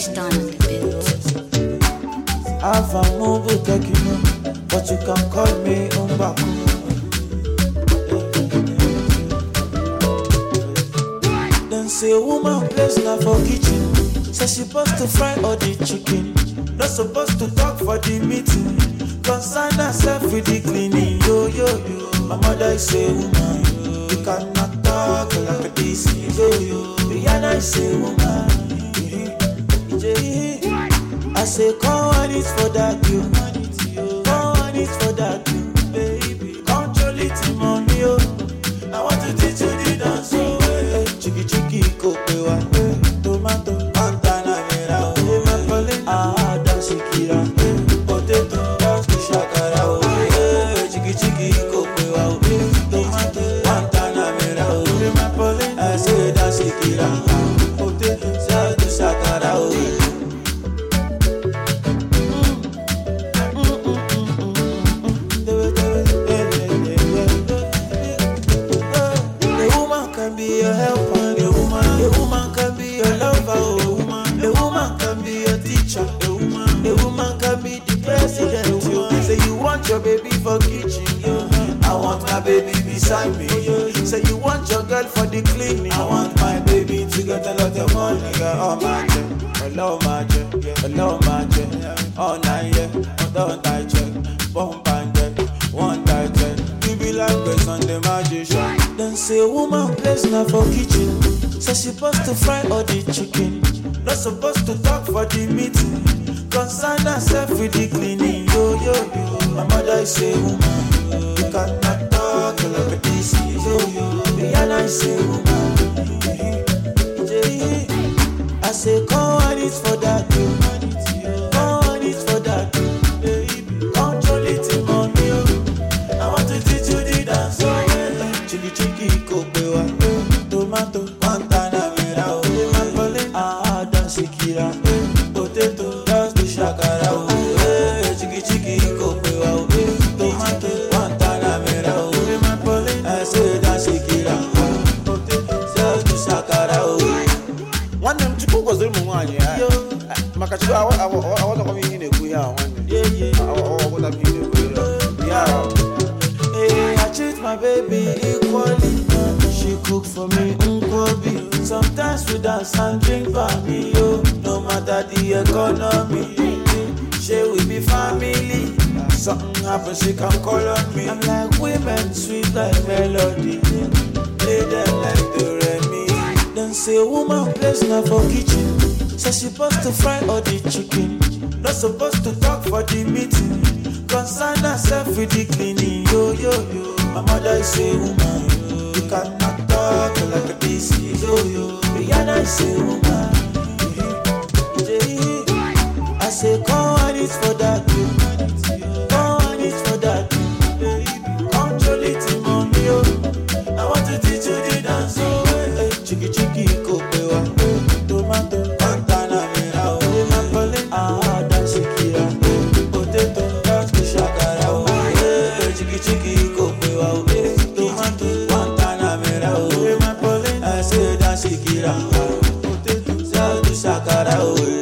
Tristan on the beat. I've a mobile tekino, but you can call me Umbaku. Then say woman place now for kitchen. Say she supposed to fry all the chicken. Not supposed to talk for the meeting. Concern herself with the cleaning. Yo, yo, yo. My mother is a woman. You cannot talk like this. Yo, yo. Rihanna is a woman. I say, come on it for that, you. Come on it for that, you, baby. Control it, mommy, yo. I want to teach you the dance, oh, hey. Chiki chiki, kopewa, tomato, antana, mera, oh, mapole, dance, kira, potato, dance, shakara, oh, hey. Chiki chiki, kopewa, tomato, antana, mera, oh, mapole, I say, dance, kira, potato, dance, shakara, oh. Your baby for kitchen, yo. I want my baby beside me, yo. Say you want your girl for the cleaning. I want my baby to get a lot of money, yeah. Oh my check, hello my check, hello my check. All night, yeah, don't I check, bomb and check, one tight check. You be like a Sunday magician. Then say woman place now for kitchen. Say she supposed to fry all the chicken. Not supposed to talk for the meeting. Concern herself with the cleaning, yo, yo, yo. My mother is a woman. You cannot talk like this, yo, yo. Rihanna is a woman. I say, come on it for that, yo. Come on it for that, yo, baby. Control it, mommy, yo. I want to teach you the dance, oh. Chiki chiki, kopewa, tomato, antana, mera, oh. Mapole, dance, kira, potato, dance, shakara, oh. Chiki chiki, kopewa, tomato, antana, mera, oh. Mapole, I say, dance, kira, potato, dance, shakara, oh. One them chicken was doing one, yeah. Makachu, I want to come in a queer one. Yeah. What I'm in yeah. Hey, I treat my baby equally. She cook for me, unkobi. Sometimes we dance and drink for me, yo. No matter the economy, she will be family. Something happens, she can call on me. I'm like women, sweet like melody. Play them like the Remy. Then say woman place now for kitchen. Say she supposed to fry all the chicken. Not supposed to talk for the meeting. Concern herself with the cleaning, yo, yo, yo. My mother is a woman. You cannot talk like this, yo, yo. Rihanna is a woman. I say, come on it for that, yo. Come on it for that, baby. Control it, mommy, yo. I want to teach you the dance, oh. Hey, chiki chiki, kopewa, tomato, antana, mera, oh. Mapole, dance, kira, potato, dance, shakara, oh. Hey, chiki chiki, kopewa, tomato, antana, mera, oh. Mapole, I say, dance, kira, potato, dance, shakara, oh.